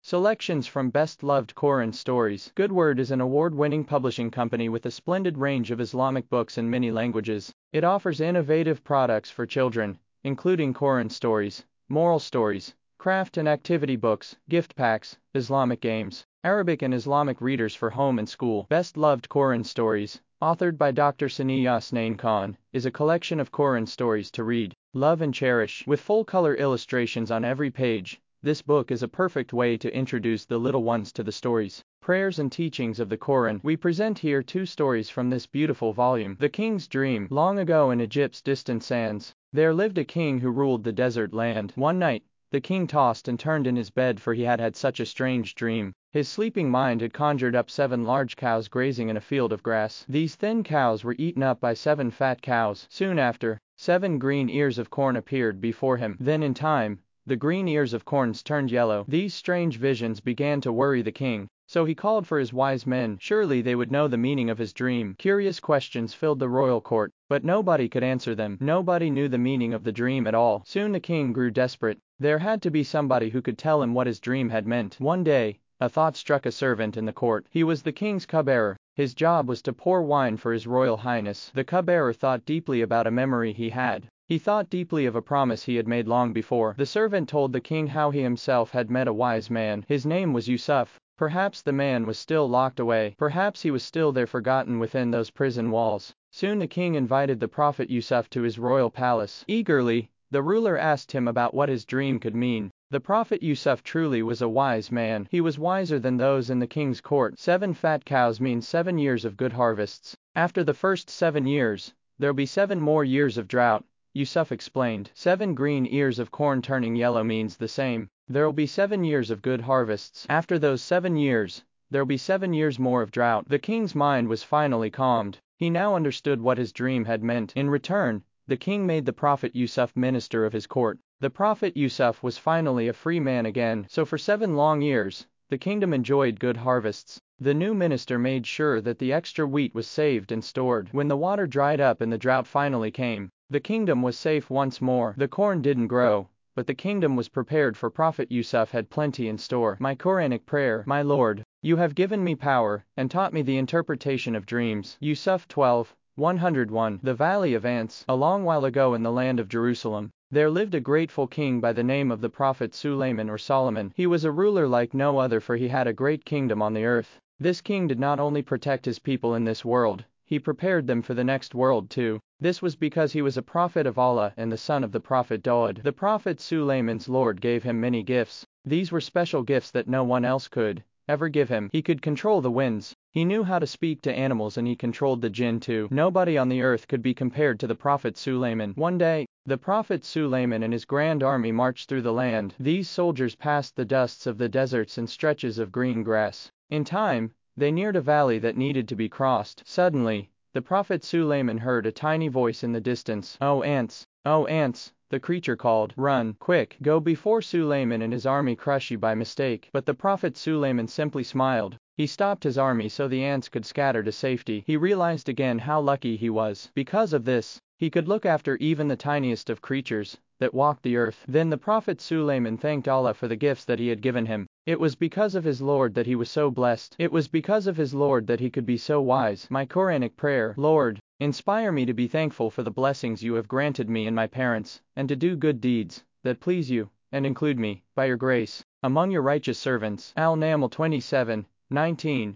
Selections from Best Loved Quran Stories. Goodword is an award-winning publishing company with a splendid range of Islamic books in many languages. It offers innovative products for children, including Quran stories, moral stories, craft and activity books, gift packs, Islamic games, Arabic and Islamic readers for home and school. Best Loved Quran Stories, authored by Dr. Sani Yasnain Khan, is a collection of Quran stories to read, love and cherish. With full-color illustrations on every page, this book is a perfect way to introduce the little ones to the stories, prayers and teachings of the Quran. We present here two stories from this beautiful volume. The King's Dream. Long ago in Egypt's distant sands, there lived a king who ruled the desert land. One night, the king tossed and turned in his bed, for he had had such a strange dream. His sleeping mind had conjured up 7 large cows grazing in a field of grass. These thin cows were eaten up by 7 fat cows. Soon after, 7 green ears of corn appeared before him. Then in time, the green ears of corns turned yellow. These strange visions began to worry the king, so he called for his wise men. Surely they would know the meaning of his dream. Curious questions filled the royal court, but nobody could answer them. Nobody knew the meaning of the dream at all. Soon the king grew desperate. There had to be somebody who could tell him what his dream had meant. One day, a thought struck a servant in the court. He was the king's cupbearer. His job was to pour wine for his royal highness. The cupbearer thought deeply about a memory he had. He thought deeply of a promise he had made long before. The servant told the king how he himself had met a wise man. His name was Yusuf. Perhaps the man was still locked away. Perhaps he was still there, forgotten within those prison walls. Soon the king invited the prophet Yusuf to his royal palace. Eagerly, the ruler asked him about what his dream could mean. The prophet Yusuf truly was a wise man. He was wiser than those in the king's court. 7 fat cows mean 7 years of good harvests. After the first 7 years, there'll be 7 more years of drought, Yusuf explained. 7 green ears of corn turning yellow means the same. There'll be 7 years of good harvests. After those 7 years, there'll be 7 years more of drought. The king's mind was finally calmed. He now understood what his dream had meant. In return, the king made the prophet Yusuf minister of his court. The prophet Yusuf was finally a free man again. So for 7 long years, the kingdom enjoyed good harvests. The new minister made sure that the extra wheat was saved and stored. When the water dried up and the drought finally came, the kingdom was safe once more. The corn didn't grow, but the kingdom was prepared, for Prophet Yusuf had plenty in store. My Quranic prayer. My Lord, you have given me power, and taught me the interpretation of dreams. Yusuf 12:101. The Valley of Ants. A long while ago in the land of Jerusalem, there lived a grateful king by the name of the Prophet Suleiman, or Solomon. He was a ruler like no other, for he had a great kingdom on the earth. This king did not only protect his people in this world, he prepared them for the next world too. This was because he was a prophet of Allah and the son of the prophet Daud. The prophet Suleiman's Lord gave him many gifts. These were special gifts that no one else could ever give him. He could control the winds. He knew how to speak to animals, and he controlled the jinn too. Nobody on the earth could be compared to the prophet Suleiman. One day, the prophet Suleiman and his grand army marched through the land. These soldiers passed the dusts of the deserts and stretches of green grass. In time, they neared a valley that needed to be crossed. Suddenly, the prophet Suleiman heard a tiny voice in the distance. "Oh ants! Oh ants!" the creature called. "Run, quick, go before Suleiman and his army crush you by mistake." But the prophet Suleiman simply smiled. He stopped his army so the ants could scatter to safety. He realized again how lucky he was. Because of this, he could look after even the tiniest of creatures that walked the earth. Then the prophet Suleiman thanked Allah for the gifts that he had given him. It was because of his Lord that he was so blessed. It was because of his Lord that he could be so wise. My Quranic prayer. Lord, inspire me to be thankful for the blessings you have granted me and my parents, and to do good deeds that please you, and include me, by your grace, among your righteous servants. Al-Naml 27:19.